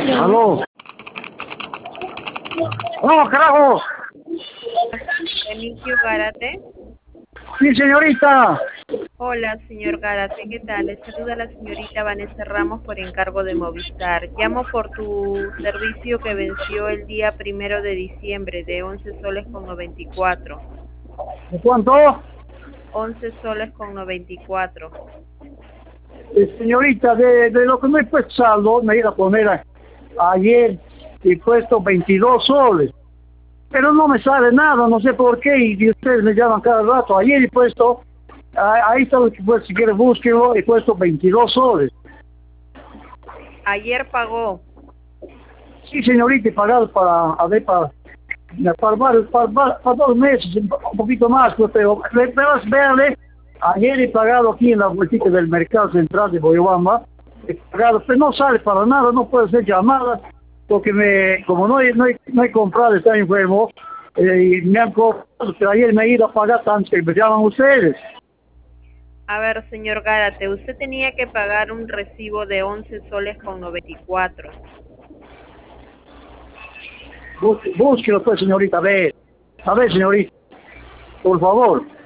Aló. ¡Oh, carajo! Emilio Gárate. Sí, señorita. Hola, señor Gárate, ¿qué tal? Le saluda la señorita Vanessa Ramos por encargo de Movistar. Llamo por tu servicio que venció el día 1 de diciembre de 11 soles con 94. ¿De cuánto? 11 soles con 94. Señorita, de lo que me he puesto saldo, me iba a poner ayer y puesto 22 soles. Pero no me sale nada, no sé por qué, y ustedes me llaman cada rato. Ayer he puesto, ahí está lo que pues, si quiere búsquelo, he puesto 22 soles. Ayer pagó. Sí, señorita, he pagado para 2 meses, un poquito más, pues, pero véanle, ayer he pagado aquí en la vueltita del mercado central de Boyobamba, he pagado, pero no sale para nada, no puedo hacer llamadas, porque como no he comprado, está enfermo, y me han cobrado, pero ayer me he ido a pagar tanto que me llaman ustedes. A ver, señor Gárate, usted tenía que pagar un recibo de 11 soles con 94. Búsquelo pues, señorita, a ver, señorita, por favor.